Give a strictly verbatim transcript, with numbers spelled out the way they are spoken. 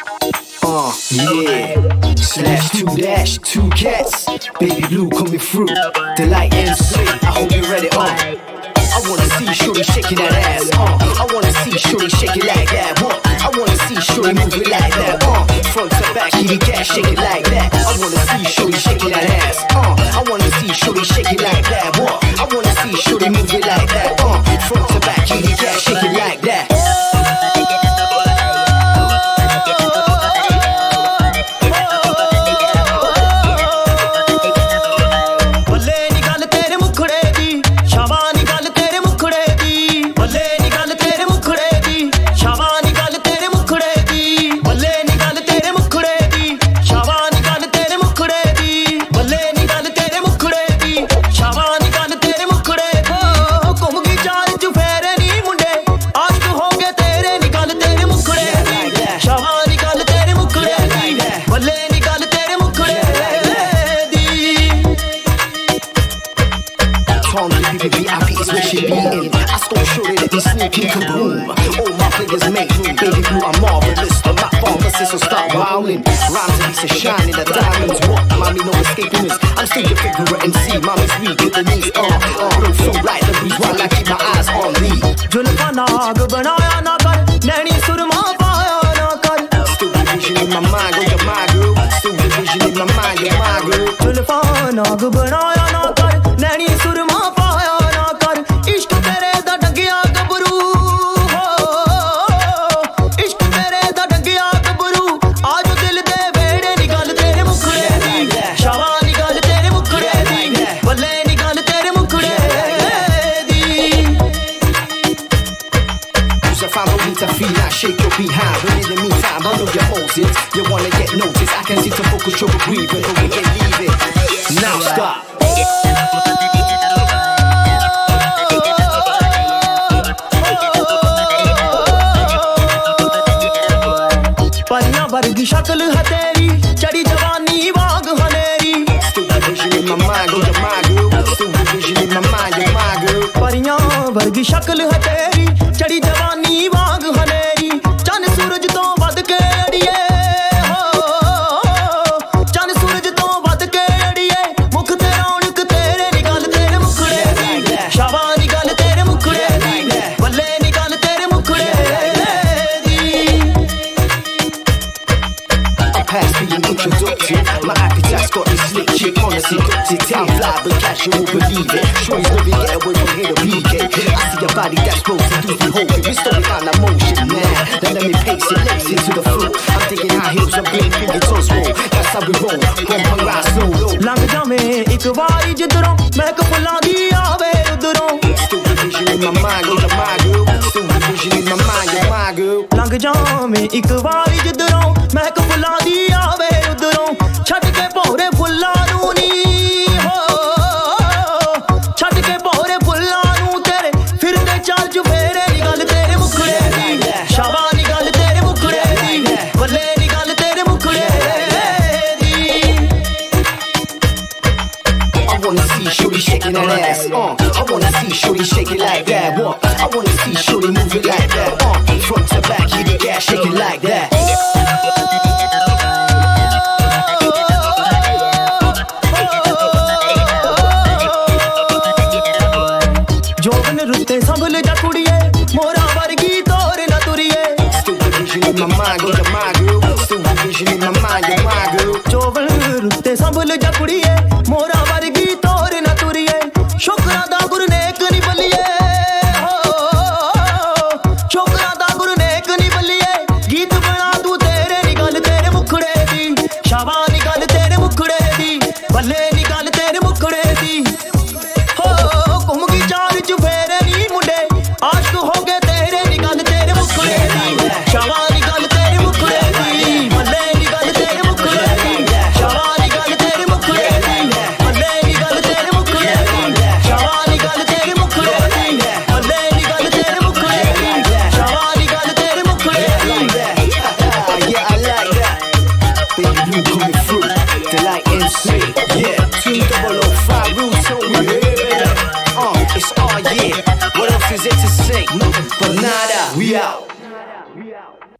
Uh, yeah. Slash two dash, two cats. Baby blue coming through. Delight M C. I hope you ready. Uh. I wanna see shorty shaking that ass. Uh. I wanna see shorty shaking like that. What? I wanna see shorty move it like that. Uh. Front to back, kitty cat shake it like that. I wanna see shorty shaking that ass. Uh. I wanna see shorty shaking like that. What? I wanna see shorty move it like that. Uh. Front to back, kitty cat shake it like that. Kaboom. All my players make me, baby blue, I'm marvelous. The map pharmacist will start wilding. Rhymes and beats are shining, the diamonds. What? Mommy, no escaping this. I'm still your figure M C. Mommy's weak with the knees. Uh, uh, blow so light the breeze while I keep my eyes on me. Julfa naag banaya na kar, naini surma paaya na kar. Still the vision in my mind, oh you're my girl. Still the vision in my mind, you're my girl. Julfa naag banaya na kar, naini surma paaya na kar. Ishq tere da dangiya gabru. Shake your behind, but in the meantime, I know your motives. You wanna get noticed, I can see to focus your breathing, but we can leave it. Now stop. परियां वर्गी शक्ल है तेरी, चढ़ी जवानी वाग हनेरी. Still the vision in my mind, oh you're my girl. Still the vision in my mind, you're my girl. परियां वर्गी शक्ल है तेरी, चढ़ी जवानी वाग हनेरी. चन सूरज तो वध के अड़िए हो, चन सूरज तो वध के अड़िए. मुख ते रौनक तेरे निगल तेरे मुखड़े दी, शाबानी गल तेरे मुखड़े दी, बल्ले निगल तेरे मुखड़े दी. I'm past being introductive. My appetite's got this slick chick, honestly seductive. I'm fly but casual, believe it. Shorty's never get away from here to P K. I see a body that's supposed to do the whole thing. We started on that motion now. Then let me pace it, legs into the floor. I'm digging high heels, I'm getting finger toes roll. That's how we roll. One one ride slow low. लंघ जावे एक वारी जिधरों, महक फुल्लां दी आवे उधरों. Still the vision in my mind, oh you're my girl. Still the vision in my mind, you're my girl. लंघ जावे एक वारी जिधरों, महक फुल्लां दी आवे उधरों. छੱਡ के भौरे फुल्लां नूं नी हो, छੱਡ के भौरे फुल्लां नूं तेरे फिरदे चाल चुफेरे नी गल तेरे मुखड़े दी, शाबा नी गल तेरे मुखड़े दी, बल्ले नी गल तेरे मुखड़े दी. I wanna see shorty shaking that ass. Uh, I wanna see shorty shake it like that. What? I wanna see shorty move it like that. Uh, front to back, hit the gas, shake it like that. जोबन रुते संभल जा कुड़िए, मोरा वर्गी तोर न तुरिए. Still the vision in my mind, oh you're my girl. Still the vision in my mind, you're my girl. जोबन रुते संभल जा कुड़िए, मोरा वर्गी तोर न तुरिए. शुक्रां दा गुरु नेक नी बलिए हो, शुक्रां दा गुरु नेक नी बलिए. गीत बना तू तेरे नी गल तेरे मुखड़े दी, शाबा नी गल तेरे मुखड़े दी, बल्ले नी गल तेरे मुखड़े दी. फेरे नी मुंडे आशिक हो गए तेरे नी गल तेरे मुखड़े दी, शाबा नी गल तेरे मुखड़े दी, बल्ले नी गल तेरे मुखड़े दी, शाबा नी गल तेरे मुखड़े दी, बल्ले नी गल तेरे मुखड़े दी, शाबा नी गल तेरे मुखड़े दी, बल्ले नी गल तेरे मुखड़े दी, शाबा नी गल तेरे मुखड़े दी. Yeah, I like that. Baby blue coming through, Delight M C. Yeah, two double oh five rules told me. It's all yeah. What else is it to say? But nada. We out.